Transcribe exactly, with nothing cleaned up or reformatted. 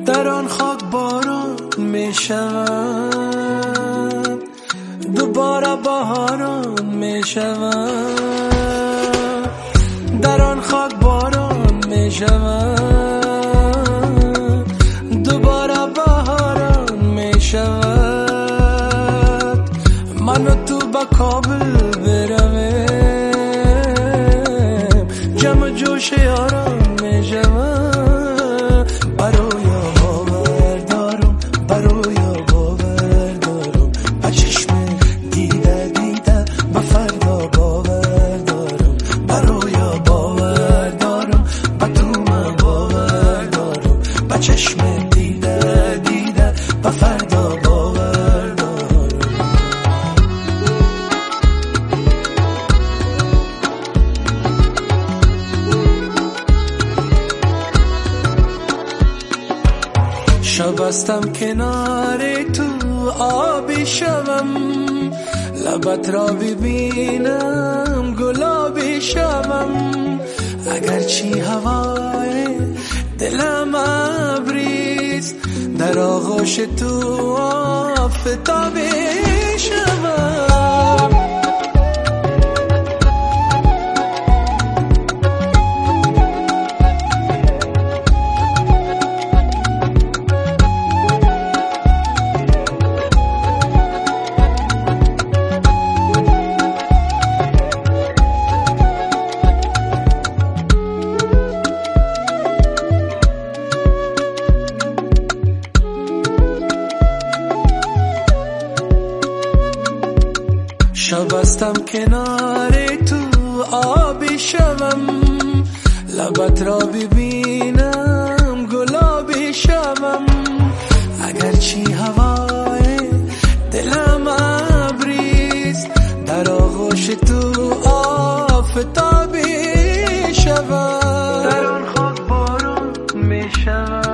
در آن خاک باران می شوم، دوباره بهاران می شوم. در آن خاک باران می شوم، دوباره بهاران می شود. من و تو با کابل برویم، جمع جوش یاران می شوم. برای باور دارم، برای باور دارم، با چشم دیده دیده با فردا باور دارم. برای باور دارم، با تو من باور دارم، با چشم دیده دیده با فردا باور دارم. شبستم کنار تو آبی شوم، لبت را ببینم گلابی شوم. اگرچه هوای دلم ابریست، در آغوش تو آفتابی شوم. شبستم کنار تو آبی شوم، لبت را ببینم گلابی شوم. اگرچه هوای دلم ابریست، در آغوش تو آفتابی شوم. در آن خاک باران می شوم،